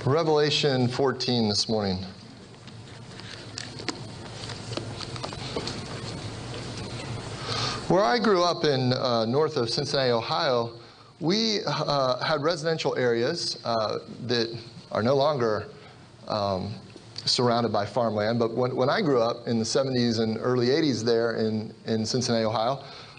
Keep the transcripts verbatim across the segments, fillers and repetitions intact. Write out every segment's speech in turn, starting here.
Revelation fourteen this morning. Where I grew up in uh, north of Cincinnati, Ohio, we uh, had residential areas uh, that are no longer um, surrounded by farmland. But when, when I grew up in the seventies and early eighties there in, in Cincinnati, Ohio,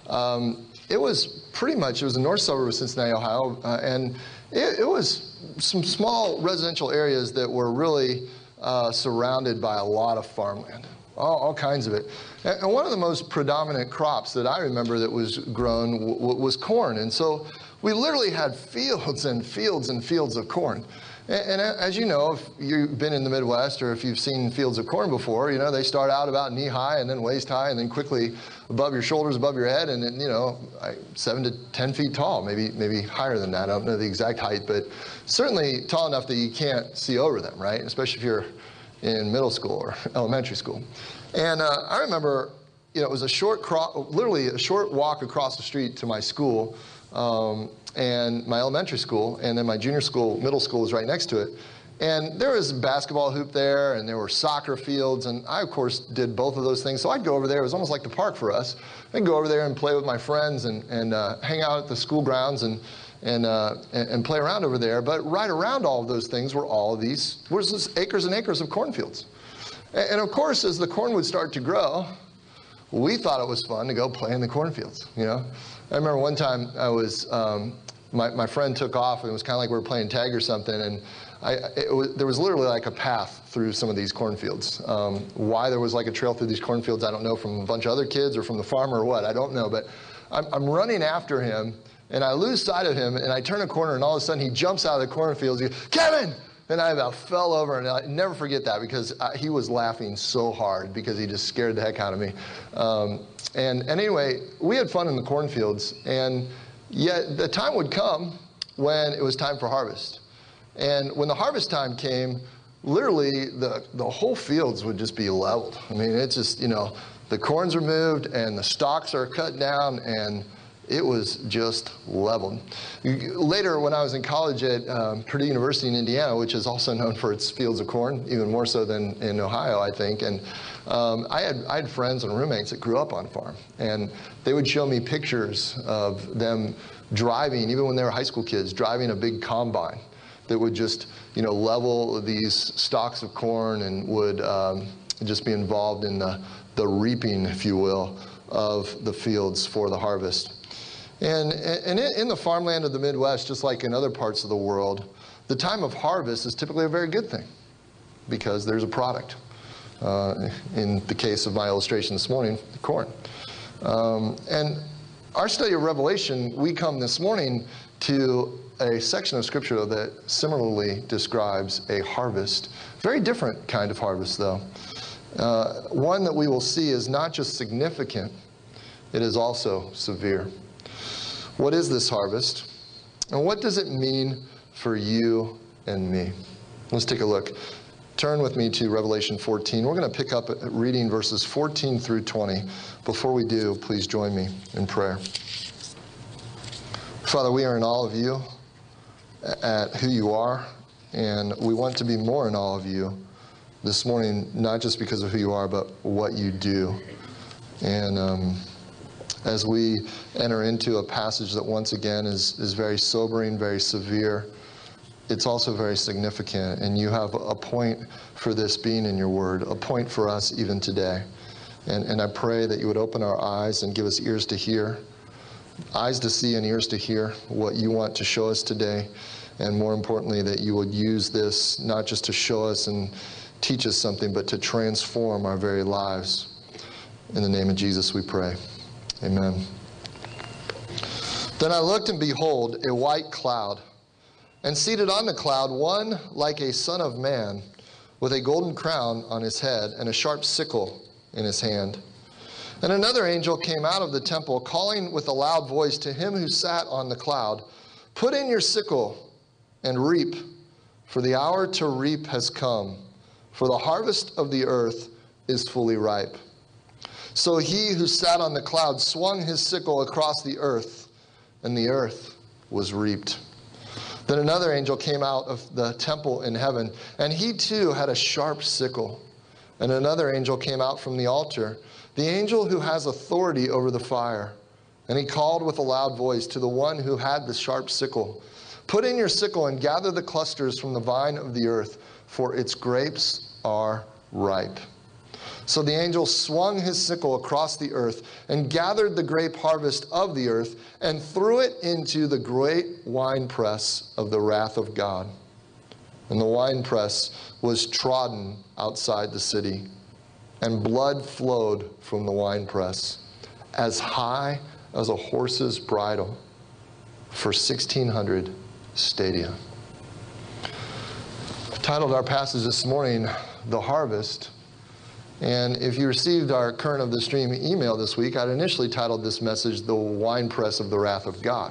um, it was pretty much, it was the north suburb of Cincinnati, Ohio, uh, and it, it was some small residential areas that were really uh, surrounded by a lot of farmland, all, all kinds of it. And, and one of the most predominant crops that I remember that was grown w- w- was corn. And so we literally had fields and fields and fields of corn. And, and as you know, if you've been in the Midwest or if you've seen fields of corn before, you know, they start out about knee high and then waist high and then quickly above your shoulders, above your head, and then, you know, seven to ten feet tall, maybe maybe higher than that. I don't know the exact height, but certainly tall enough that you can't see over them, right? Especially if you're in middle school or elementary school. And uh, I remember, you know, it was a short, cro- literally a short walk across the street to my school, um, and my elementary school, and then my junior school, middle school was right next to it. And there was a basketball hoop there, and there were soccer fields, and I, of course, did both of those things. So I'd go over there. It was almost like the park for us. I'd go over there and play with my friends and, and uh, hang out at the school grounds and and, uh, and and play around over there. But right around all of those things were all of these, was this acres and acres of cornfields. And, and of course, as the corn would start to grow, we thought it was fun to go play in the cornfields, you know. I remember one time I was, um, my, my friend took off, and it was kind of like we were playing tag or something, and I, it was, there was literally like a path through some of these cornfields. Um, why there was like a trail through these cornfields, I don't know, from a bunch of other kids or from the farmer or what, I don't know. But I'm, I'm running after him, and I lose sight of him, and I turn a corner, and all of a sudden he jumps out of the cornfields. He goes, "Kevin!" And I about fell over, and I never forget that because I, he was laughing so hard because he just scared the heck out of me. Um, and, and anyway, we had fun in the cornfields, and yet the time would come when it was time for harvest. And when the harvest time came, literally the, the whole fields would just be leveled. I mean, it's just, you know, the corn's removed and the stalks are cut down, and it was just leveled. Later, when I was in college at um, Purdue University in Indiana, which is also known for its fields of corn, even more so than in Ohio, I think, and um, I had I had friends and roommates that grew up on farm, and they would show me pictures of them driving, even when they were high school kids, driving a big combine that would just, you know, level these stalks of corn and would um, just be involved in the, the reaping, if you will, of the fields for the harvest. And, and in the farmland of the Midwest, just like in other parts of the world, the time of harvest is typically a very good thing because there's a product. Uh, in the case of my illustration this morning, corn. Um, and our study of Revelation, we come this morning to a section of Scripture that similarly describes a harvest. Very different kind of harvest, though. Uh, one that we will see is not just significant, it is also severe. What is this harvest? And what does it mean for you and me? Let's take a look. Turn with me to Revelation fourteen. We're going to pick up reading verses fourteen through twenty. Before we do, please join me in prayer. Father, we are in awe of you, at who you are, and we want to be more in awe of you this morning, not just because of who you are, but what you do. And um, as we enter into a passage that once again is, is very sobering, very severe, it's also very significant, and you have a point for this being in your word, a point for us even today. And, and I pray that you would open our eyes and give us ears to hear, eyes to see and ears to hear what you want to show us today. And more importantly, that you would use this not just to show us and teach us something, but to transform our very lives. In the name of Jesus we pray. Amen. Then I looked, and behold, a white cloud, and seated on the cloud one like a son of man, with a golden crown on his head and a sharp sickle in his hand. And another angel came out of the temple, calling with a loud voice to him who sat on the cloud, "Put in your sickle and reap, for the hour to reap has come, for the harvest of the earth is fully ripe." So he who sat on the cloud swung his sickle across the earth, and the earth was reaped. Then another angel came out of the temple in heaven, and he too had a sharp sickle. And another angel came out from the altar, the angel who has authority over the fire. And he called with a loud voice to the one who had the sharp sickle, "Put in your sickle and gather the clusters from the vine of the earth, for its grapes are ripe." So the angel swung his sickle across the earth and gathered the grape harvest of the earth and threw it into the great winepress of the wrath of God. And the winepress was trodden outside the city, and blood flowed from the winepress as high as a horse's bridle for sixteen hundred stadia. I've titled our passage this morning, "The Harvest." And if you received our Current of the Stream email this week, I'd initially titled this message, "The Winepress of the Wrath of God."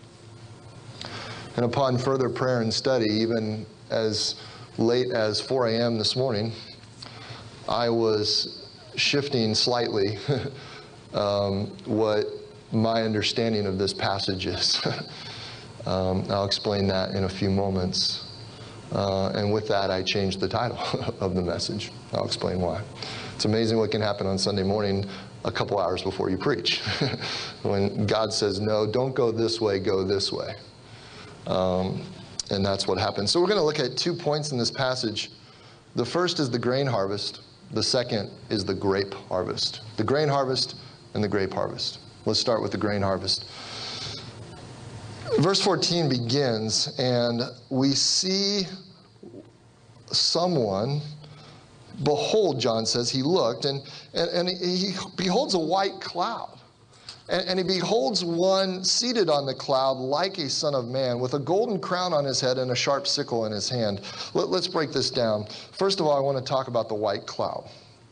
And upon further prayer and study, even as late as four a.m. this morning, I was shifting slightly um, what my understanding of this passage is. um, I'll explain that in a few moments. Uh, and with that, I changed the title of the message. I'll explain why. It's amazing what can happen on Sunday morning a couple hours before you preach. When God says, no, don't go this way, go this way. Um, and that's what happens. So we're going to look at two points in this passage. The first is the grain harvest. The second is the grape harvest. The grain harvest and the grape harvest. Let's start with the grain harvest. Verse fourteen begins, and we see someone, behold, John says, he looked, and, and, and he beholds a white cloud. And, and he beholds one seated on the cloud like a son of man, with a golden crown on his head and a sharp sickle in his hand. Let, let's break this down. First of all, I want to talk about the white cloud.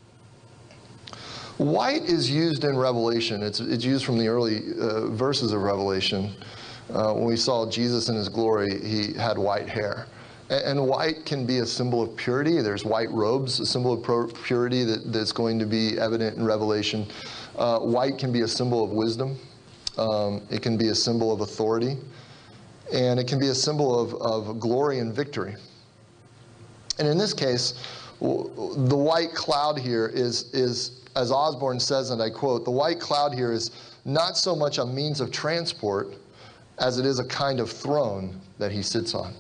White is used in Revelation. It's, it's used from the early uh, verses of Revelation. Uh, when we saw Jesus in his glory, he had white hair. And, and white can be a symbol of purity. There's white robes, a symbol of purity that, that's going to be evident in Revelation. Uh, white can be a symbol of wisdom. Um, it can be a symbol of authority. And it can be a symbol of, of glory and victory. And in this case, the white cloud here is, is, as Osborne says, and I quote, "The white cloud here is not so much a means of transport as it is a kind of throne that he sits on."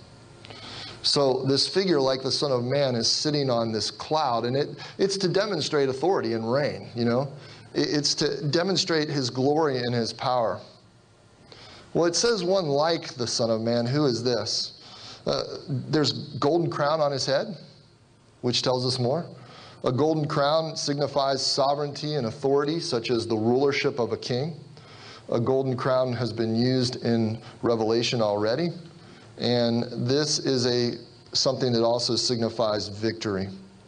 So this figure, like the Son of Man, is sitting on this cloud, and it, it's to demonstrate authority and reign, you know? It's to demonstrate his glory and his power. Well, it says one like the Son of Man. Who is this? Uh, there's golden crown on his head, which tells us more. A golden crown signifies sovereignty and authority, such as the rulership of a king. A golden crown has been used in Revelation already. And this is a something that also signifies victory.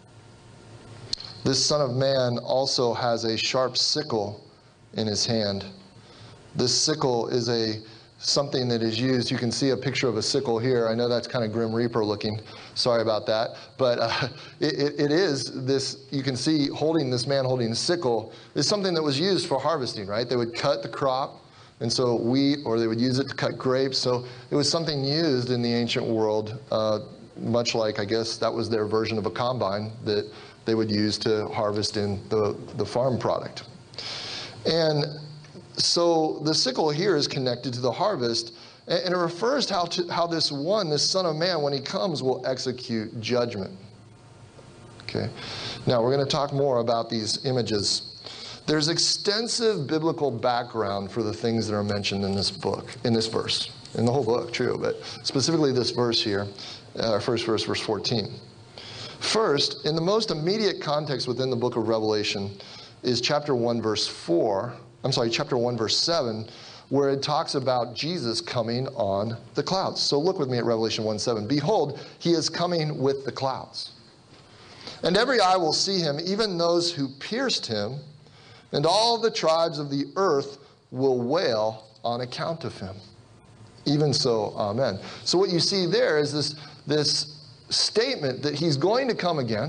This Son of Man also has a sharp sickle in his hand. This sickle is a something that is used. You can see a picture of a sickle here. I know that's kind of Grim Reaper looking. Sorry about that. But uh, it, it is this, you can see holding this man holding a sickle is something that was used for harvesting, right? They would cut the crop, and so wheat, or they would use it to cut grapes. So it was something used in the ancient world, uh, much like, I guess, that was their version of a combine that they would use to harvest in the, the farm product. And so the sickle here is connected to the harvest, and it refers to how, to how this one, this Son of Man, when he comes, will execute judgment. Okay. Now, we're going to talk more about these images. There's extensive biblical background for the things that are mentioned in this book, in this verse, in the whole book, true, but specifically this verse here, our first verse, verse fourteen. First, in the most immediate context within the book of Revelation is chapter one, verse four, I'm sorry, chapter one, verse seven, where it talks about Jesus coming on the clouds. So look with me at Revelation one seven. "Behold, he is coming with the clouds. And every eye will see him, even those who pierced him, and all the tribes of the earth will wail on account of him. Even so, amen." So what you see there is this, this statement that he's going to come again.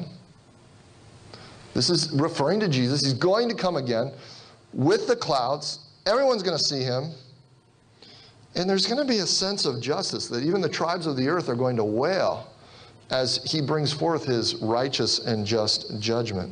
This is referring to Jesus. He's going to come again with the clouds. Everyone's going to see him. And there's going to be a sense of justice that even the tribes of the earth are going to wail as he brings forth his righteous and just judgment.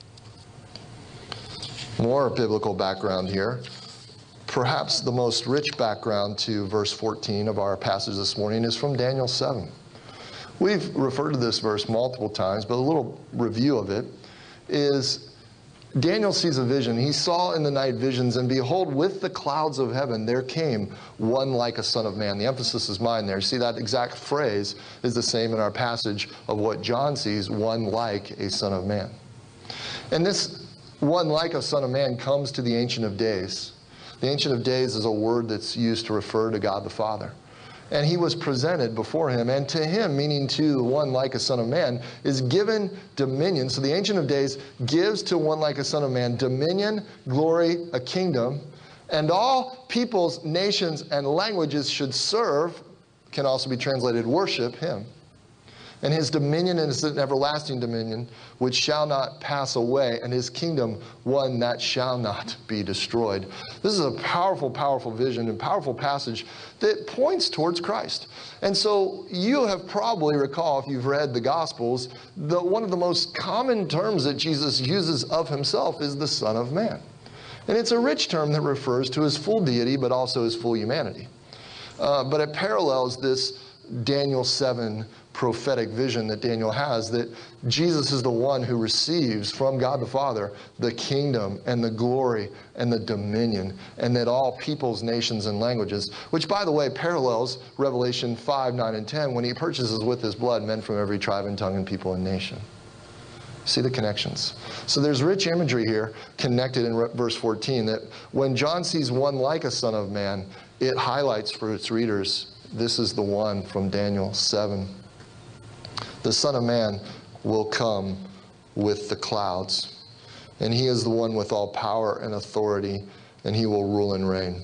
More biblical background here. Perhaps the most rich background to verse fourteen of our passage this morning is from Daniel seven. We've referred to this verse multiple times, but a little review of it is Daniel sees a vision. He saw in the night visions, and behold, with the clouds of heaven there came one like a son of man. The emphasis is mine there. See, that exact phrase is the same in our passage of what John sees, one like a son of man. And this one like a son of man comes to the Ancient of Days. The Ancient of Days is a word that's used to refer to God the Father. And he was presented before him, and to him, meaning to one like a son of man, is given dominion. So the Ancient of Days gives to one like a son of man dominion, glory, a kingdom, and all peoples, nations, and languages should serve, can also be translated worship him. And his dominion is an everlasting dominion, which shall not pass away, and his kingdom one that shall not be destroyed. This is a powerful, powerful vision and powerful passage that points towards Christ. And so you have probably recall, if you've read the Gospels, that one of the most common terms that Jesus uses of himself is the Son of Man. And it's a rich term that refers to his full deity, but also his full humanity. Uh, but it parallels this Daniel seven prophetic vision that Daniel has, that Jesus is the one who receives from God the Father the kingdom and the glory and the dominion, and that all peoples, nations, and languages, which, by the way, parallels Revelation five, nine, and ten, when he purchases with his blood men from every tribe and tongue and people and nation. See the connections. So there's rich imagery here connected in verse fourteen, that when John sees one like a son of man, it highlights for its readers, this is the one from Daniel seven. The Son of Man will come with the clouds, and he is the one with all power and authority, and he will rule and reign.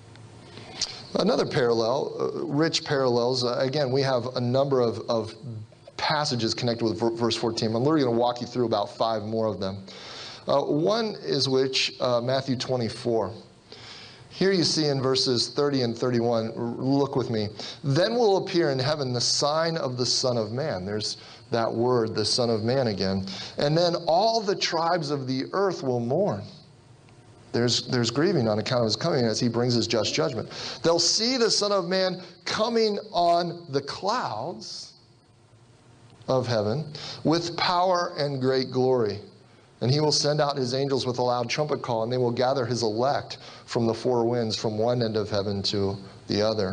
Another parallel, uh, rich parallels, uh, again, we have a number of, of passages connected with verse fourteen. I'm literally going to walk you through about five more of them. Uh, one is which, uh, Matthew twenty-four. Here you see in verses thirty and thirty-one, look with me. Then will appear in heaven the sign of the Son of Man. There's that word, the Son of Man again. And then all the tribes of the earth will mourn. There's, there's grieving on account of his coming as he brings his just judgment. They'll see the Son of Man coming on the clouds of heaven with power and great glory. And he will send out his angels with a loud trumpet call, and they will gather his elect from the four winds, from one end of heaven to the other.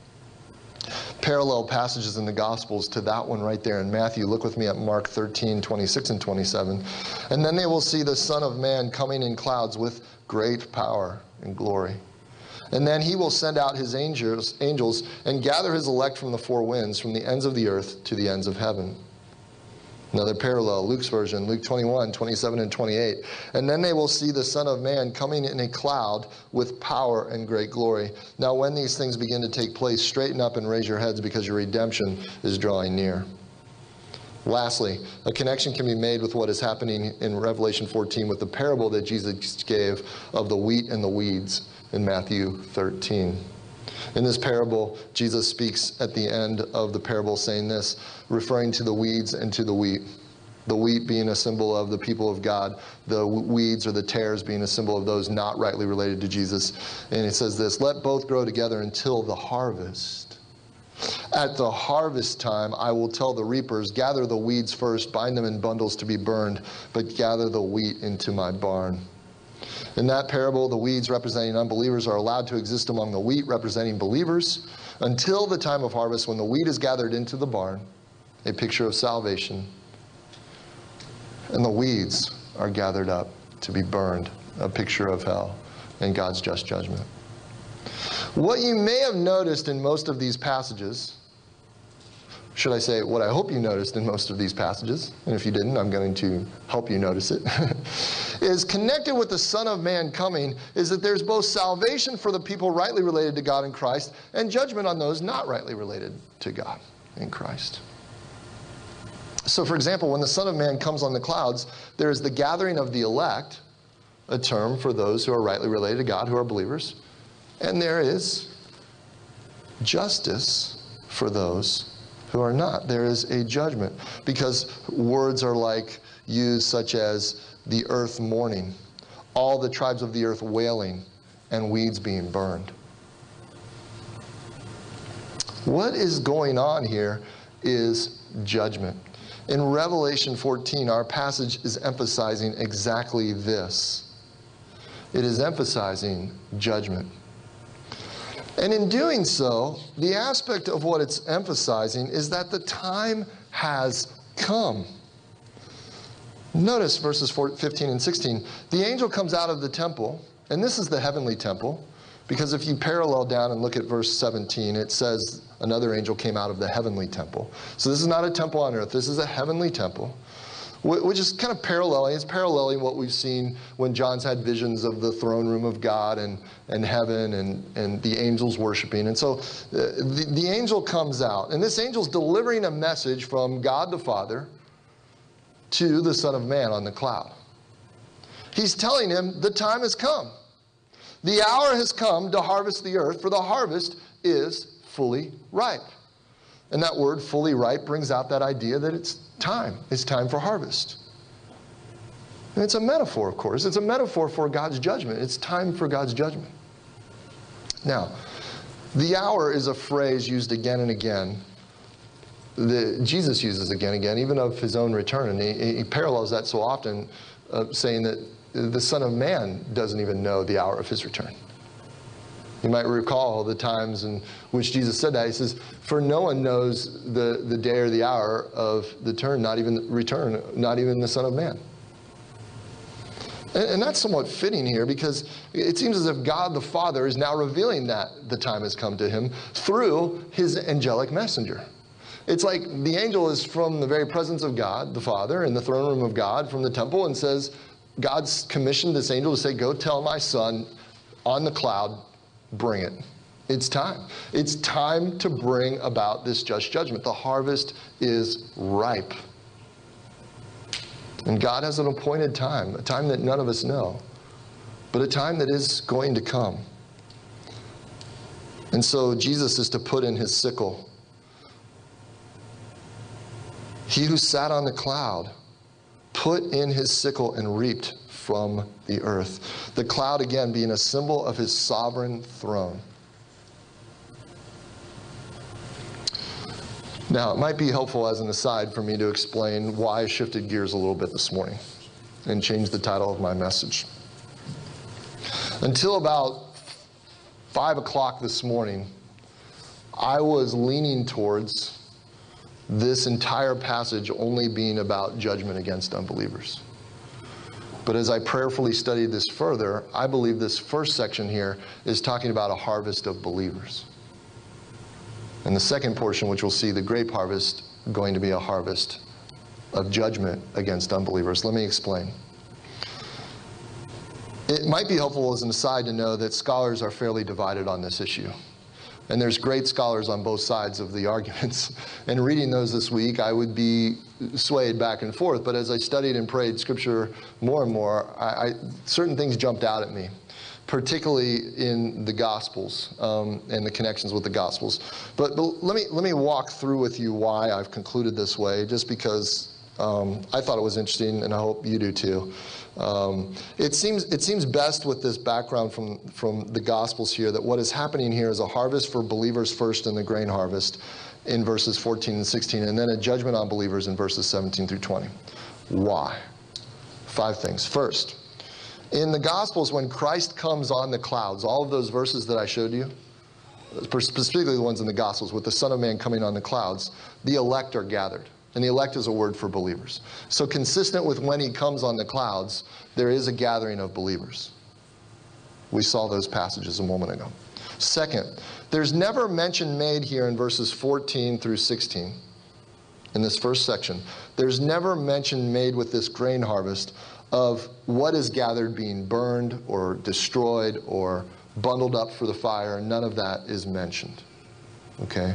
Parallel passages in the Gospels to that one right there in Matthew. Look with me at Mark thirteen, twenty-six and twenty-seven. And then they will see the Son of Man coming in clouds with great power and glory. And then he will send out his angels, angels and gather his elect from the four winds, from the ends of the earth to the ends of heaven. Another parallel, Luke's version, Luke twenty-one, twenty-seven and twenty-eight. And then they will see the Son of Man coming in a cloud with power and great glory. Now when these things begin to take place, straighten up and raise your heads, because your redemption is drawing near. Lastly, a connection can be made with what is happening in Revelation fourteen with the parable that Jesus gave of the wheat and the weeds in Matthew thirteen. In this parable, Jesus speaks at the end of the parable saying this, referring to the weeds and to the wheat. The wheat being a symbol of the people of God, the weeds or the tares being a symbol of those not rightly related to Jesus. And it says this, let both grow together until the harvest. At the harvest time, I will tell the reapers, gather the weeds first, bind them in bundles to be burned, but gather the wheat into my barn. In that parable, the weeds representing unbelievers are allowed to exist among the wheat representing believers until the time of harvest, when the wheat is gathered into the barn, a picture of salvation, and the weeds are gathered up to be burned, a picture of hell and God's just judgment. What you may have noticed in most of these passages, should I say what I hope you noticed in most of these passages, and if you didn't, I'm going to help you notice it, is connected with the Son of Man coming, is that there's both salvation for the people rightly related to God in Christ, and judgment on those not rightly related to God in Christ. So, for example, when the Son of Man comes on the clouds, there is the gathering of the elect, a term for those who are rightly related to God, who are believers, and there is justice for those who are not. There is a judgment, because words are like used such as the earth mourning, all the tribes of the earth wailing, and weeds being burned. What is going on here is judgment. In Revelation fourteen, our passage is emphasizing exactly this. It is emphasizing judgment. And in doing so, the aspect of what it's emphasizing is that the time has come. Notice verses fifteen and sixteen. The angel comes out of the temple, and this is the heavenly temple, because if you parallel down and look at verse seventeen, it says another angel came out of the heavenly temple. So this is not a temple on earth. This is a heavenly temple, which is kind of paralleling. It's paralleling what we've seen when John's had visions of the throne room of God and, and heaven and, and the angels worshiping. And so uh, the, the angel comes out, and this angel's delivering a message from God the Father to the Son of Man on the cloud. He's telling him the time has come. The hour has come to harvest the earth, for the harvest is fully ripe. And that word fully ripe brings out that idea that it's time. It's time for harvest. And it's a metaphor, of course. It's a metaphor for God's judgment. It's time for God's judgment. Now, the hour is a phrase used again and again that Jesus uses again and again, even of his own return. And he, he parallels that so often, uh, saying that the Son of Man doesn't even know the hour of his return. You might recall the times in which Jesus said that. He says, for no one knows the, the day or the hour of the turn, not even the return, not even the Son of Man. And, and that's somewhat fitting here, because it seems as if God the Father is now revealing that the time has come to him through his angelic messenger. It's like the angel is from the very presence of God the Father in the throne room of God from the temple, and says, God's commissioned this angel to say, go tell my son on the cloud, bring it. It's time. It's time to bring about this just judgment. The harvest is ripe. And God has an appointed time, a time that none of us know, but a time that is going to come. And so Jesus is to put in his sickle. He who sat on the cloud put in his sickle and reaped from the earth. The cloud, again, being a symbol of his sovereign throne. Now, it might be helpful as an aside for me to explain why I shifted gears a little bit this morning and changed the title of my message. Until about five o'clock this morning, I was leaning towards this entire passage only being about judgment against unbelievers. But as I prayerfully studied this further, I believe this first section here is talking about a harvest of believers. And the second portion, which we'll see, the grape harvest, going to be a harvest of judgment against unbelievers. Let me explain. It might be helpful as an aside to know that scholars are fairly divided on this issue. And there's great scholars on both sides of the arguments. And reading those this week, I would be swayed back and forth. But as I studied and prayed Scripture more and more, I, I, certain things jumped out at me, particularly in the Gospels um, and the connections with the Gospels. But, but let me let me walk through with you why I've concluded this way, just because um, I thought it was interesting, and I hope you do too. Um, it seems it seems best with this background from, from the Gospels here that what is happening here is a harvest for believers first in the grain harvest in verses fourteen and sixteen, and then a judgment on believers in verses seventeen through twenty. Why? Five things. First, in the Gospels, when Christ comes on the clouds, all of those verses that I showed you, specifically the ones in the Gospels, with the Son of Man coming on the clouds, the elect are gathered. And the elect is a word for believers. So consistent with when he comes on the clouds, there is a gathering of believers. We saw those passages a moment ago. Second, there's never mention made here in verses fourteen through sixteen, in this first section. There's never mention made with this grain harvest of what is gathered being burned or destroyed or bundled up for the fire. None of that is mentioned. Okay?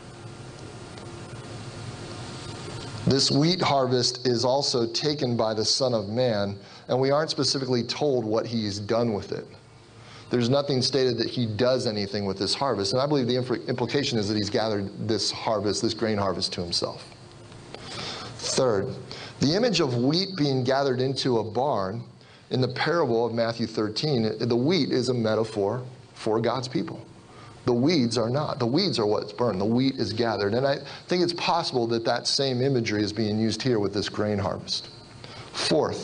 This wheat harvest is also taken by the Son of Man, and we aren't specifically told what he's done with it. There's nothing stated that he does anything with this harvest. And I believe the impl- implication is that he's gathered this harvest, this grain harvest, to himself. Third, the image of wheat being gathered into a barn in the parable of Matthew thirteen, the wheat is a metaphor for God's people. The weeds are not. The weeds are what's burned. The wheat is gathered. And I think it's possible that that same imagery is being used here with this grain harvest. Fourth,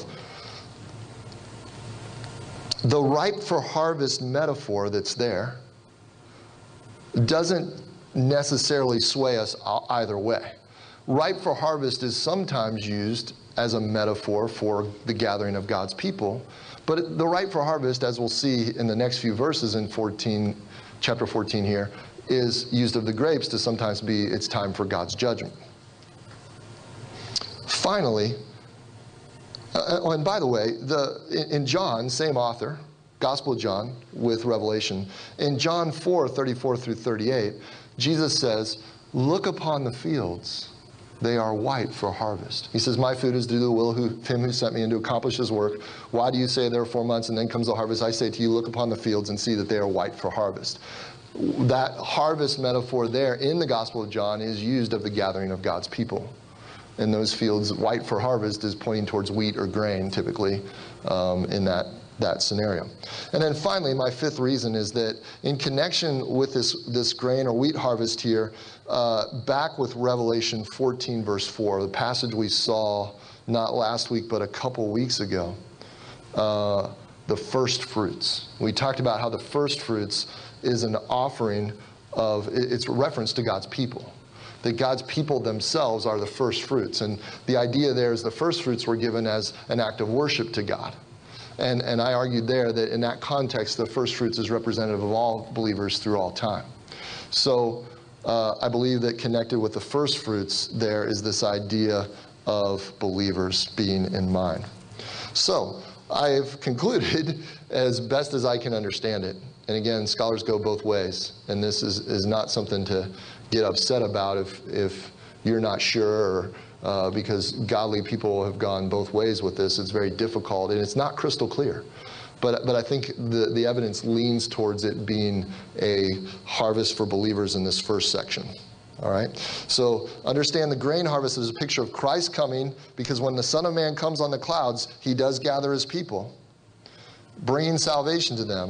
the ripe for harvest metaphor that's there doesn't necessarily sway us either way. Ripe for harvest is sometimes used as a metaphor for the gathering of God's people, but the ripe for harvest, as we'll see in the next few verses in fourteen, chapter fourteen here, is used of the grapes to sometimes be it's time for God's judgment. Finally, uh, oh, and by the way, the in, in John, same author, Gospel of John with Revelation, in John four, thirty-four through thirty-eight, Jesus says, "Look upon the fields. They are white for harvest." He says, "My food is to do the will of him who sent me and to accomplish his work. Why do you say there are four months and then comes the harvest? I say to you, look upon the fields and see that they are white for harvest." That harvest metaphor there in the Gospel of John is used of the gathering of God's people. In those fields, white for harvest is pointing towards wheat or grain, typically, um, in that that scenario. And then finally, my fifth reason is that in connection with this, this grain or wheat harvest here, uh, back with Revelation fourteen, verse four, the passage we saw not last week, but a couple weeks ago, uh, the first fruits. We talked about how the first fruits is an offering of, it's a reference to God's people. That God's people themselves are the first fruits. And the idea there is the first fruits were given as an act of worship to God. And, and I argued there that in that context, the first fruits is representative of all believers through all time. So uh, I believe that connected with the first fruits there is this idea of believers being in mind. So I've concluded as best as I can understand it. And again, scholars go both ways. And this is, is not something to get upset about if, if you're not sure, or Uh, because godly people have gone both ways with this. It's very difficult, and it's not crystal clear. But, but I think the, the evidence leans towards it being a harvest for believers in this first section. All right? So understand the grain harvest is a picture of Christ coming, because when the Son of Man comes on the clouds, he does gather his people, bringing salvation to them.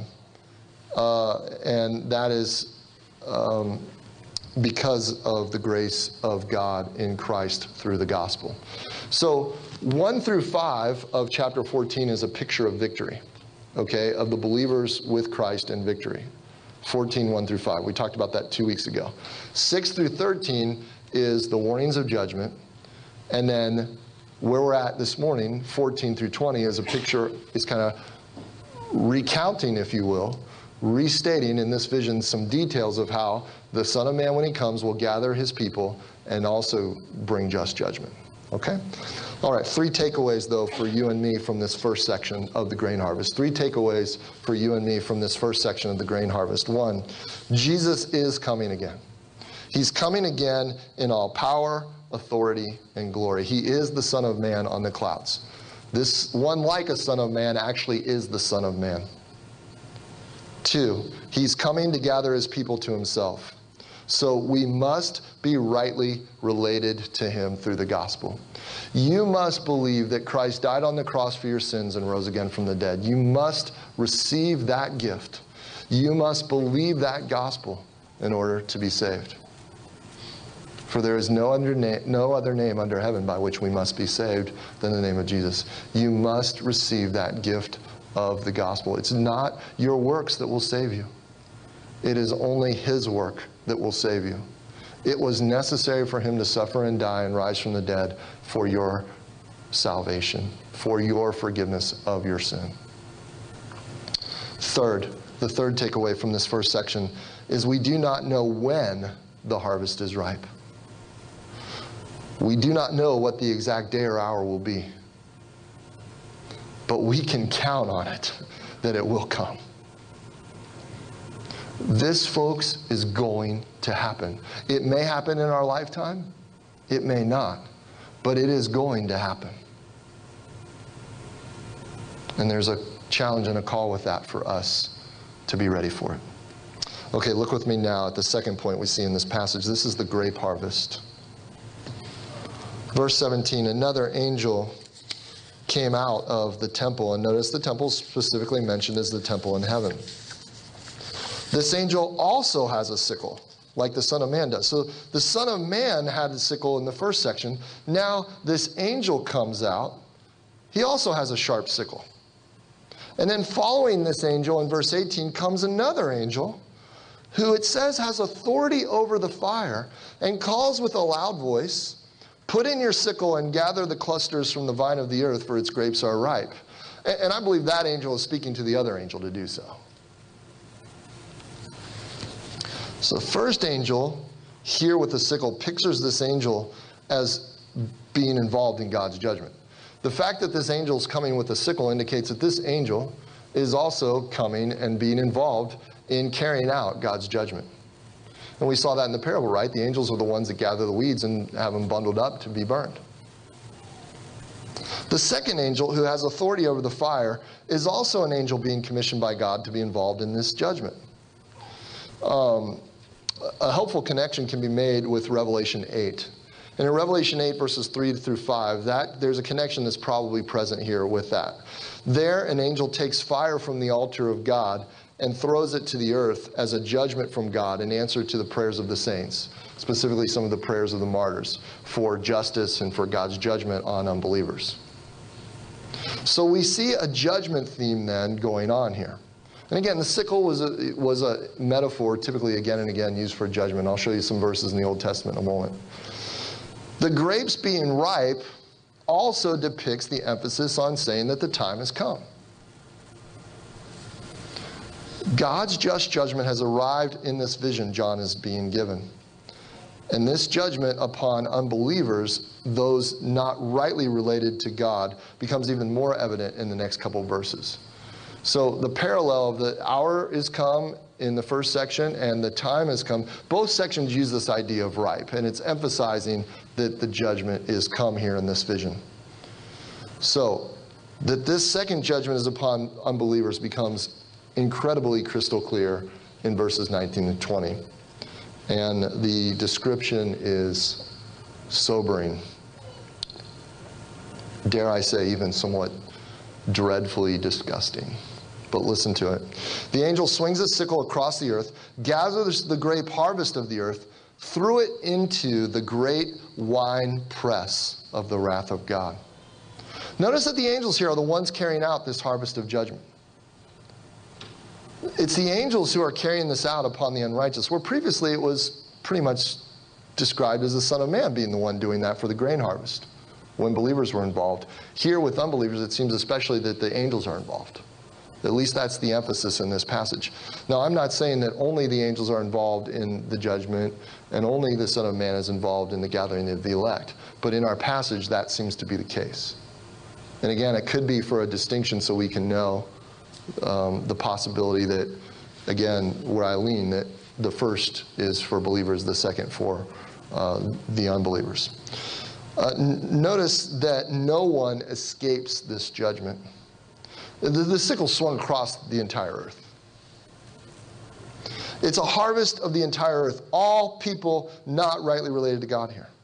Uh, and that is Um, because of the grace of God in Christ through the gospel. So one through five of chapter fourteen is a picture of victory, okay, of the believers with Christ in victory. fourteen, one through five. We talked about that two weeks ago. six through thirteen is the warnings of judgment. And then where we're at this morning, fourteen through twenty, is a picture, is kind of recounting, if you will, restating in this vision some details of how the Son of Man, when he comes, will gather his people and also bring just judgment. Okay? All right, three takeaways, though, for you and me from this first section of the grain harvest. Three takeaways for you and me from this first section of the grain harvest. One, Jesus is coming again. He's coming again in all power, authority, and glory. He is the Son of Man on the clouds. This one, like a Son of Man, actually is the Son of Man. Two, he's coming to gather his people to himself. So we must be rightly related to him through the gospel. You must believe that Christ died on the cross for your sins and rose again from the dead. You must receive that gift. You must believe that gospel in order to be saved. For there is no other, na- no other name under heaven by which we must be saved than the name of Jesus. You must receive that gift of the gospel. It's not your works that will save you. It is only his work that will save you. It was necessary for him to suffer and die and rise from the dead for your salvation, for your forgiveness of your sin. Third, the third takeaway from this first section is we do not know when the harvest is ripe. We do not know what the exact day or hour will be. But we can count on it, that it will come. This, folks, is going to happen. It may happen in our lifetime. It may not. But it is going to happen. And there's a challenge and a call with that for us to be ready for it. Okay, look with me now at the second point we see in this passage. This is the grape harvest. Verse seventeen, another angel came out of the temple, and notice the temple specifically mentioned as the temple in heaven. This angel also has a sickle, like the Son of Man does. So the Son of Man had a sickle in the first section. Now this angel comes out. He also has a sharp sickle. And then following this angel in verse eighteen comes another angel who it says has authority over the fire and calls with a loud voice, "Put in your sickle and gather the clusters from the vine of the earth, for its grapes are ripe." And I believe that angel is speaking to the other angel to do so. So the first angel here with the sickle pictures this angel as being involved in God's judgment. The fact that this angel is coming with a sickle indicates that this angel is also coming and being involved in carrying out God's judgment. And we saw that in the parable, right? The angels are the ones that gather the weeds and have them bundled up to be burned. The second angel, who has authority over the fire, is also an angel being commissioned by God to be involved in this judgment. Um, a helpful connection can be made with Revelation eight. And in Revelation eight, verses three through five, that, there's a connection that's probably present here with that. There, an angel takes fire from the altar of God and throws it to the earth as a judgment from God in answer to the prayers of the saints, specifically some of the prayers of the martyrs, for justice and for God's judgment on unbelievers. So we see a judgment theme then going on here. And again, the sickle was a, was a metaphor typically again and again used for judgment. I'll show you some verses in the Old Testament in a moment. The grapes being ripe also depicts the emphasis on saying that the time has come. God's just judgment has arrived in this vision John is being given. And this judgment upon unbelievers, those not rightly related to God, becomes even more evident in the next couple of verses. So the parallel of the hour is come in the first section and the time has come. Both sections use this idea of ripe, and it's emphasizing that the judgment is come here in this vision. So that this second judgment is upon unbelievers becomes incredibly crystal clear in verses nineteen and twenty. And the description is sobering. Dare I say, even somewhat dreadfully disgusting. But listen to it. The angel swings his sickle across the earth, gathers the grape harvest of the earth, threw it into the great wine press of the wrath of God. Notice that the angels here are the ones carrying out this harvest of judgment. It's the angels who are carrying this out upon the unrighteous, where previously it was pretty much described as the Son of Man being the one doing that for the grain harvest when believers were involved. Here with unbelievers, it seems especially that the angels are involved. At least that's the emphasis in this passage. Now, I'm not saying that only the angels are involved in the judgment and only the Son of Man is involved in the gathering of the elect. But in our passage, that seems to be the case. And again, it could be for a distinction so we can know um, the possibility that, again, where I lean, that the first is for believers, the second for uh, the unbelievers. Uh, n- notice that no one escapes this judgment. The, the sickle swung across the entire earth. It's a harvest of the entire earth. All people not rightly related to God here.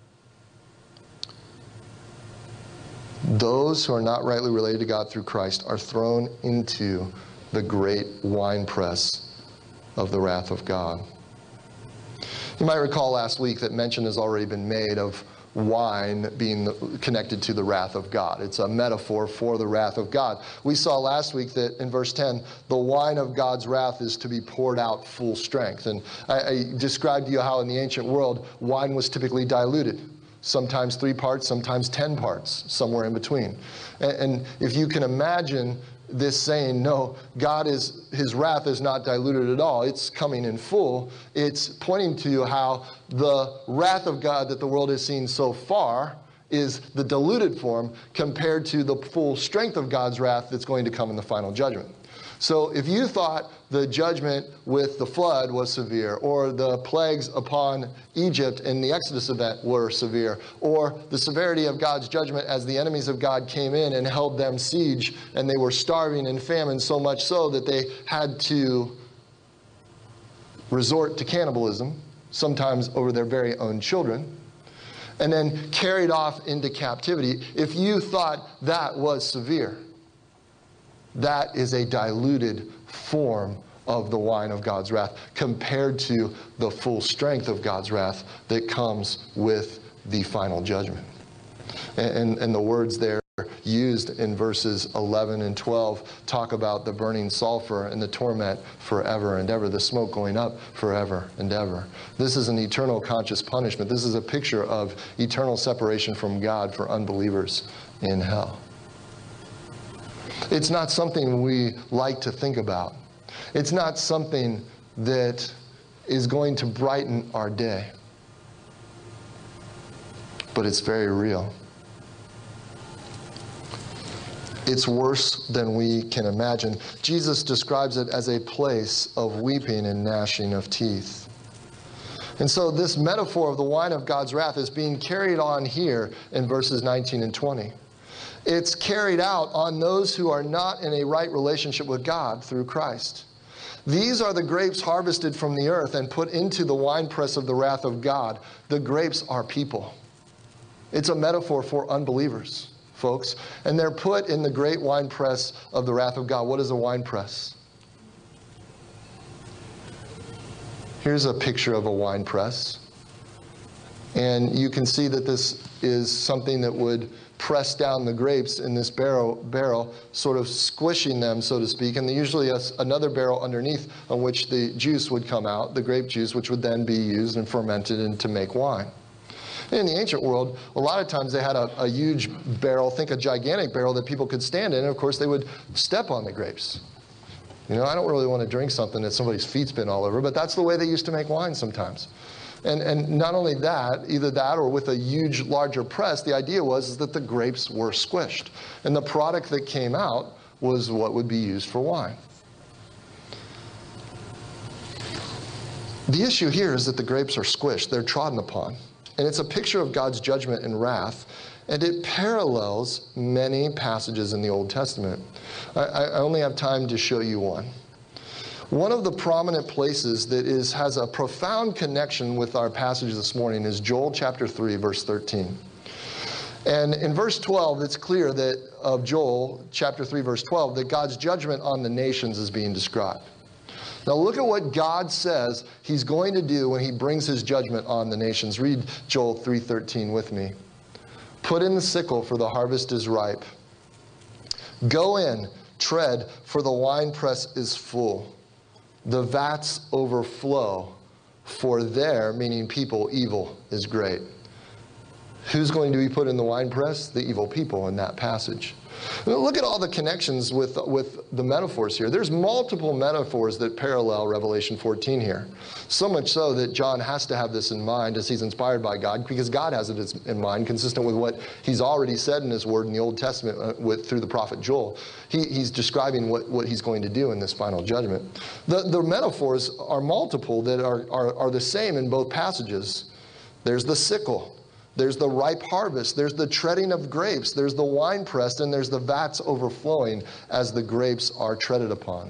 Those who are not rightly related to God through Christ are thrown into the great winepress of the wrath of God. You might recall last week that mention has already been made of wine being the, connected to the wrath of God. It's a metaphor for the wrath of God. We saw last week that in verse ten, the wine of God's wrath is to be poured out full strength. And I, I described to you how in the ancient world, wine was typically diluted. Sometimes three parts, sometimes ten parts, somewhere in between. And, and if you can imagine this saying, no, God is, his wrath is not diluted at all. It's coming in full. It's pointing to how the wrath of God that the world has seen so far is the diluted form compared to the full strength of God's wrath that's going to come in the final judgment. So if you thought the judgment with the flood was severe, or the plagues upon Egypt in the Exodus event were severe, or the severity of God's judgment as the enemies of God came in and held them siege, and they were starving and famine so much so that they had to resort to cannibalism, sometimes over their very own children, and then carried off into captivity, if you thought that was severe, that is a diluted form of the wine of God's wrath compared to the full strength of God's wrath that comes with the final judgment. And, and the words there used in verses eleven and twelve talk about the burning sulfur and the torment forever and ever, the smoke going up forever and ever. This is an eternal conscious punishment. This is a picture of eternal separation from God for unbelievers in hell. It's not something we like to think about. It's not something that is going to brighten our day. But it's very real. It's worse than we can imagine. Jesus describes it as a place of weeping and gnashing of teeth. And so this metaphor of the wine of God's wrath is being carried on here in verses nineteen and twenty. It's carried out on those who are not in a right relationship with God through Christ. These are the grapes harvested from the earth and put into the winepress of the wrath of God. The grapes are people. It's a metaphor for unbelievers, folks. And they're put in the great winepress of the wrath of God. What is a winepress? Here's a picture of a winepress. And you can see that this is something that would press down the grapes in this barrel, barrel, sort of squishing them, so to speak. And usually a, another barrel underneath on which the juice would come out, the grape juice, which would then be used and fermented and to make wine. In the ancient world, a lot of times they had a, a huge barrel, think a gigantic barrel that people could stand in, and of course they would step on the grapes. You know, I don't really want to drink something that somebody's feet's been all over, but that's the way they used to make wine sometimes. And, and not only that, either that or with a huge, larger press, the idea was is that the grapes were squished. And the product that came out was what would be used for wine. The issue here is that the grapes are squished. They're trodden upon. And it's a picture of God's judgment and wrath. And it parallels many passages in the Old Testament. I, I only have time to show you one. One of the prominent places that is, has a profound connection with our passage this morning is Joel chapter three, verse thirteen. And in verse twelve, it's clear that of Joel chapter three, verse twelve, that God's judgment on the nations is being described. Now look at what God says he's going to do when he brings his judgment on the nations. Read Joel three thirteen with me. Put in the sickle, for the harvest is ripe. Go in, tread, for the winepress is full. The vats overflow, for there, meaning people, evil is great. Who's going to be put in the winepress? The evil people in that passage. Look at all the connections with, with the metaphors here. There's multiple metaphors that parallel Revelation fourteen here. So much so that John has to have this in mind as he's inspired by God, because God has it in mind, consistent with what he's already said in his word in the Old Testament with, through the prophet Joel. He, he's describing what, what he's going to do in this final judgment. The, the metaphors are multiple that are, are, are the same in both passages. There's the sickle. There's the ripe harvest. There's the treading of grapes. There's the wine pressed, and there's the vats overflowing as the grapes are treaded upon.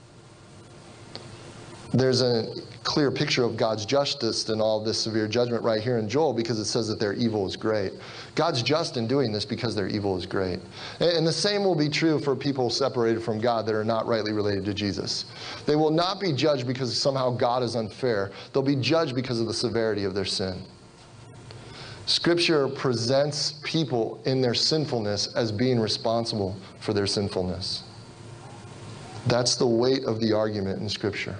There's a clear picture of God's justice in all this severe judgment right here in Joel, because it says that their evil is great. God's just in doing this because their evil is great. And the same will be true for people separated from God that are not rightly related to Jesus. They will not be judged because somehow God is unfair. They'll be judged because of the severity of their sin. Scripture presents people in their sinfulness as being responsible for their sinfulness. That's the weight of the argument in Scripture.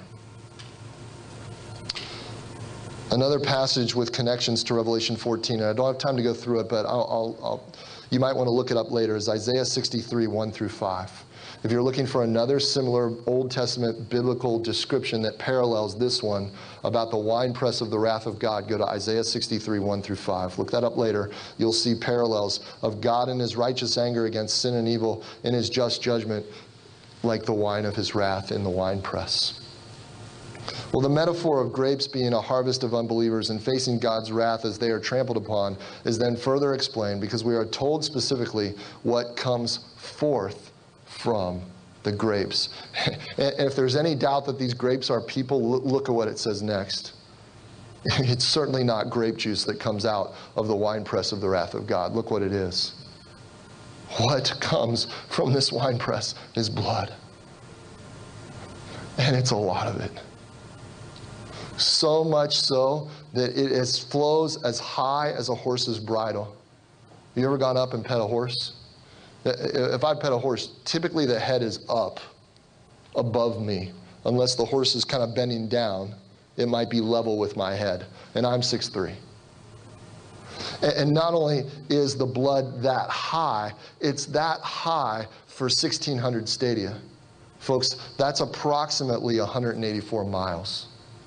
Another passage with connections to Revelation fourteen, and I don't have time to go through it, but I'll, I'll, I'll, you might want to look it up later, is Isaiah sixty-three, one through five. If you're looking for another similar Old Testament biblical description that parallels this one about the winepress of the wrath of God, go to Isaiah sixty-three, one through five. Look that up later. You'll see parallels of God in his righteous anger against sin and evil, in his just judgment, like the wine of his wrath in the winepress. Well, the metaphor of grapes being a harvest of unbelievers and facing God's wrath as they are trampled upon is then further explained because we are told specifically what comes forth from the grapes. And if there's any doubt that these grapes are people, look at what it says next. It's certainly not grape juice that comes out of the winepress of the wrath of God. Look what it is. What comes from this winepress is blood. And it's a lot of it. So much so that it is, flows as high as a horse's bridle. You ever gone up and pet a horse? If I pet a horse, typically the head is up above me. Unless the horse is kind of bending down, it might be level with my head. And I'm six three. And not only is the blood that high, it's that high for sixteen hundred stadia. Folks, that's approximately one hundred eighty-four miles.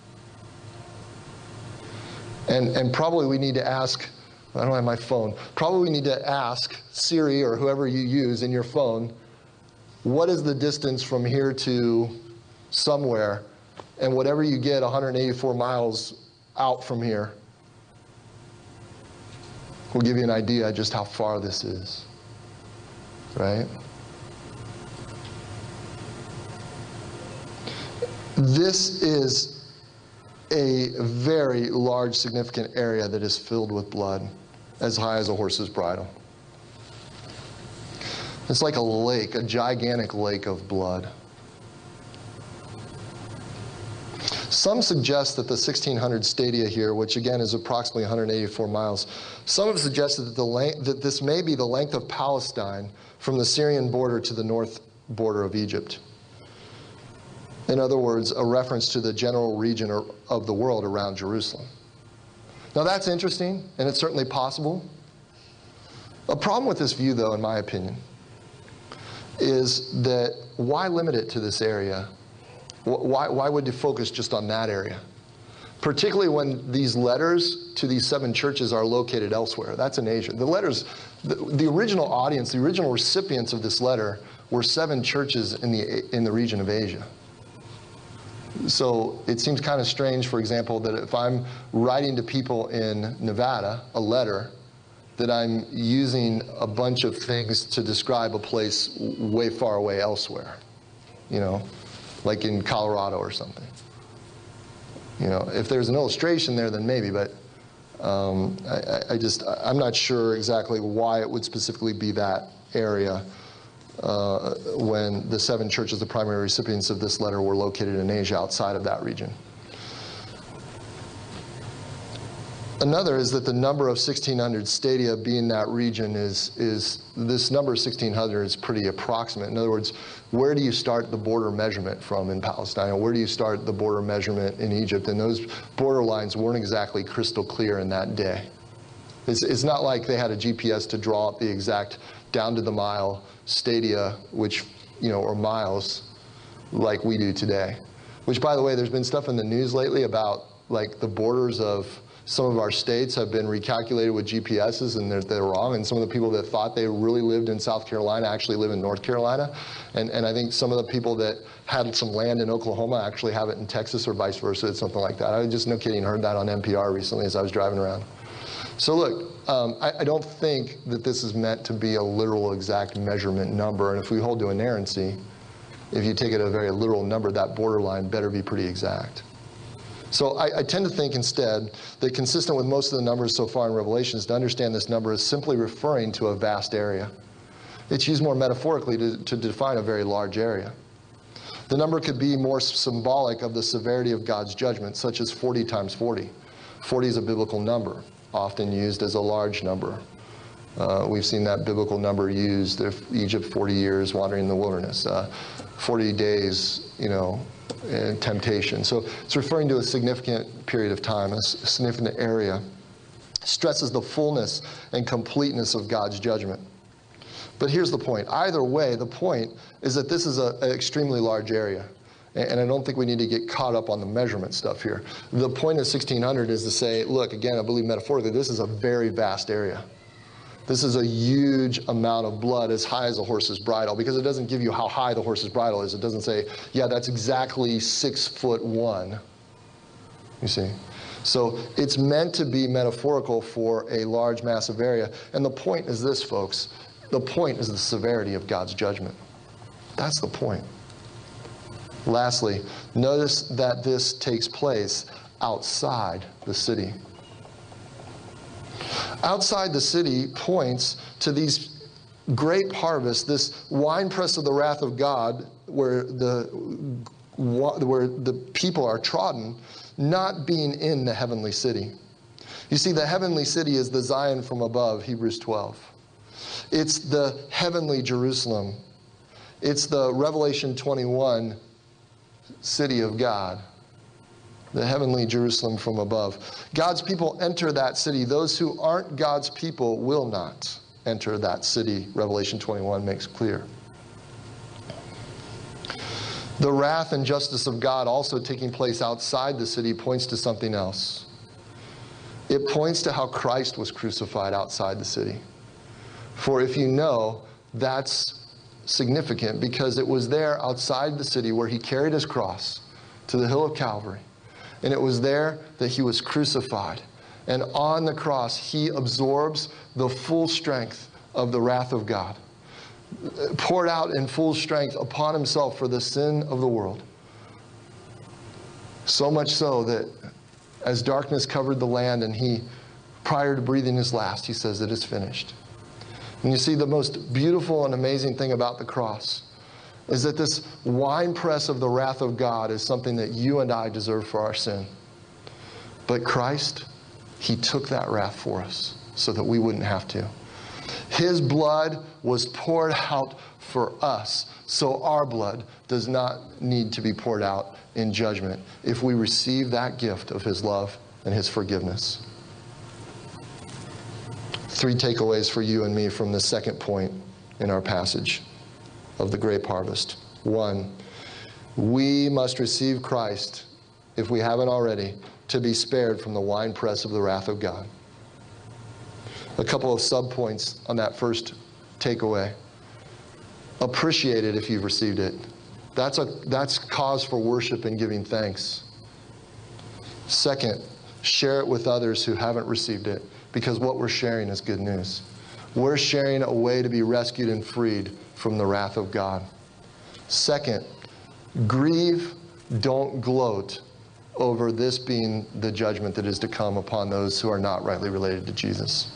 And, and probably we need to ask, I don't have my phone, probably we need to ask Siri or whoever you use in your phone, what is the distance from here to somewhere? And whatever you get one hundred eighty-four miles out from here will give you an idea just how far this is, right? This is a very large, significant area that is filled with blood, as high as a horse's bridle. It's like a lake, a gigantic lake of blood. Some suggest that the sixteen hundred stadia here, which again is approximately one hundred eighty-four miles, some have suggested that, the length, that this may be the length of Palestine from the Syrian border to the north border of Egypt. In other words, a reference to the general region of the world around Jerusalem. Now that's interesting, and it's certainly possible. A problem with this view, though, in my opinion, is that why limit it to this area? Why, why would you focus just on that area? Particularly when these letters to these seven churches are located elsewhere. That's in Asia. The letters, the, the original audience, the original recipients of this letter were seven churches in the, in the region of Asia. So it seems kind of strange, for example, that if I'm writing to people in Nevada a letter, that I'm using a bunch of things to describe a place way far away elsewhere, you know, like in Colorado or something. You know, if there's an illustration there, then maybe, but um, I, I just, I'm not sure exactly why it would specifically be that area uh, when the seven churches, the primary recipients of this letter, were located in Asia outside of that region. Another is that the number of sixteen hundred stadia being that region is, is this number of sixteen hundred is pretty approximate. In other words, where do you start the border measurement from in Palestine? Or where do you start the border measurement in Egypt? And those border lines weren't exactly crystal clear in that day. It's, it's not like they had a G P S to draw up the exact down to the mile stadia, which, you know, or miles like we do today. Which, by the way, there's been stuff in the news lately about like the borders of some of our states have been recalculated with G P S's, and they're, they're wrong. And some of the people that thought they really lived in South Carolina actually live in North Carolina. And, and I think some of the people that had some land in Oklahoma actually have it in Texas, or vice versa. It's something like that. I just, no kidding, heard that on N P R recently as I was driving around. So look, um, I, I don't think that this is meant to be a literal exact measurement number. And if we hold to inerrancy, if you take it a very literal number, that borderline better be pretty exact. So I, I tend to think instead that, consistent with most of the numbers so far in Revelation, is to understand this number as simply referring to a vast area. It's used more metaphorically to, to define a very large area. The number could be more symbolic of the severity of God's judgment, such as forty times forty. forty is a biblical number, often used as a large number. Uh, we've seen that biblical number used if Egypt forty years wandering in the wilderness, uh, forty days, you know, in temptation. So it's referring to a significant period of time, a significant area. Stresses the fullness and completeness of God's judgment. But here's the point. Either way, the point is that this is a, an extremely large area. And I don't think we need to get caught up on the measurement stuff here. The point of sixteen hundred is to say, look, again, I believe metaphorically, this is a very vast area. This is a huge amount of blood as high as a horse's bridle, because it doesn't give you how high the horse's bridle is. It doesn't say, yeah, that's exactly six foot one. You see? So it's meant to be metaphorical for a large, massive area. And the point is this, folks. The point is the severity of God's judgment. That's the point. Lastly, notice that this takes place outside the city. Outside the city points to these grape harvests, this winepress of the wrath of God, where the, where the people are trodden, not being in the heavenly city. You see, the heavenly city is the Zion from above, Hebrews twelve. It's the heavenly Jerusalem. It's the Revelation twenty-one city of God, the heavenly Jerusalem from above. God's people enter that city. Those who aren't God's people will not enter that city, Revelation twenty-one makes clear. The wrath and justice of God also taking place outside the city points to something else. It points to how Christ was crucified outside the city. For if you know, that's significant, because it was there outside the city where he carried his cross to the hill of Calvary. And it was there that he was crucified. And on the cross, he absorbs the full strength of the wrath of God, poured out in full strength upon himself for the sin of the world. So much so that as darkness covered the land and he, prior to breathing his last, he says, it is finished. And you see, the most beautiful and amazing thing about the cross is that this winepress of the wrath of God is something that you and I deserve for our sin. But Christ, he took that wrath for us so that we wouldn't have to. His blood was poured out for us, so our blood does not need to be poured out in judgment if we receive that gift of his love and his forgiveness. Three takeaways for you and me from the second point in our passage of the grape harvest. One, we must receive Christ, if we haven't already, to be spared from the winepress of the wrath of God. A couple of subpoints on that first takeaway. Appreciate it if you've received it. That's a that's cause for worship and giving thanks. Second, share it with others who haven't received it, because what we're sharing is good news. We're sharing a way to be rescued and freed from the wrath of God. Second, grieve, don't gloat over this being the judgment that is to come upon those who are not rightly related to Jesus.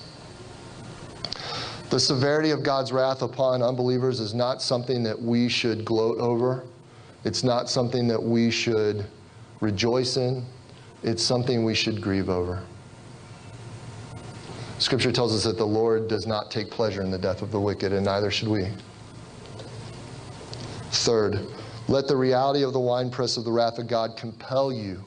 The severity of God's wrath upon unbelievers is not something that we should gloat over. It's not something that we should rejoice in. It's something we should grieve over. Scripture tells us that the Lord does not take pleasure in the death of the wicked, and neither should we. Third, let the reality of the winepress of the wrath of God compel you,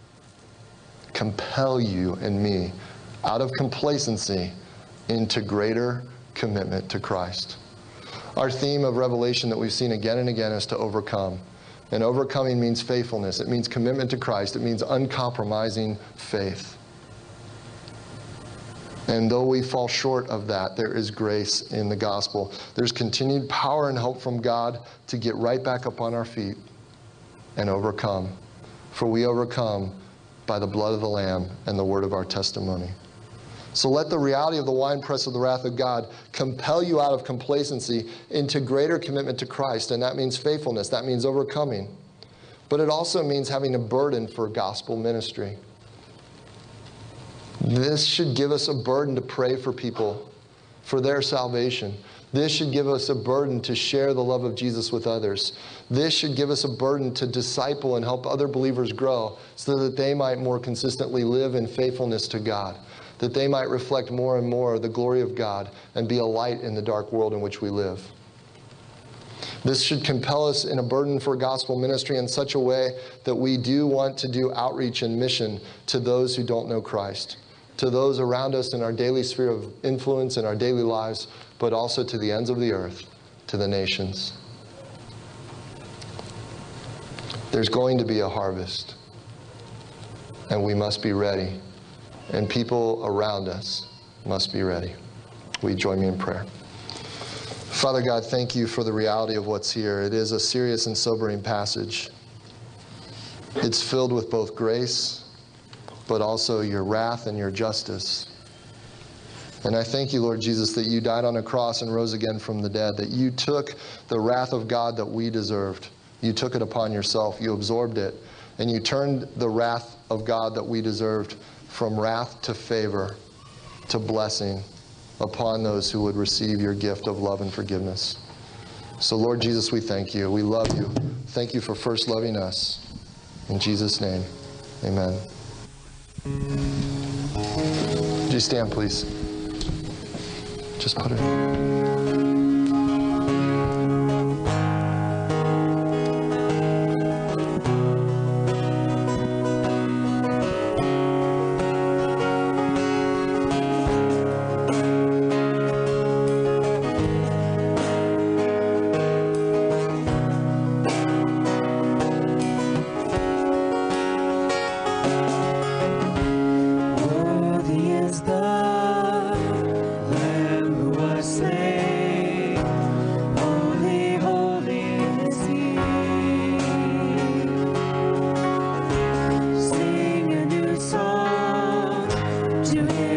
compel you and me out of complacency into greater commitment to Christ. Our theme of Revelation that we've seen again and again is to overcome. And overcoming means faithfulness. It means commitment to Christ. It means uncompromising faith. And though we fall short of that, there is grace in the gospel. There's continued power and hope from God to get right back up on our feet and overcome. For we overcome by the blood of the Lamb and the word of our testimony. So let the reality of the winepress of the wrath of God compel you out of complacency into greater commitment to Christ. And that means faithfulness. That means overcoming. But it also means having a burden for gospel ministry. This should give us a burden to pray for people, for their salvation. This should give us a burden to share the love of Jesus with others. This should give us a burden to disciple and help other believers grow so that they might more consistently live in faithfulness to God, that they might reflect more and more the glory of God and be a light in the dark world in which we live. This should compel us in a burden for gospel ministry in such a way that we do want to do outreach and mission to those who don't know Christ, to those around us in our daily sphere of influence in our daily lives but also to the ends of the earth, to the nations. There's going to be a harvest, and we must be ready, and people around us must be ready. Will you join me in prayer? Father God, thank you for the reality of what's here. It is a serious and sobering passage. It's filled with both grace, but also your wrath and your justice. And I thank you, Lord Jesus, that you died on a cross and rose again from the dead, that you took the wrath of God that we deserved. You took it upon yourself. You absorbed it. And you turned the wrath of God that we deserved from wrath to favor, to blessing upon those who would receive your gift of love and forgiveness. So, Lord Jesus, we thank you. We love you. Thank you for first loving us. In Jesus' name, amen. Would you stand, please? Just put it.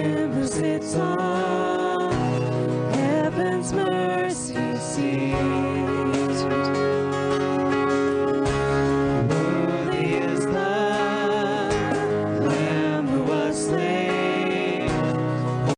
Heaven's mercy seat.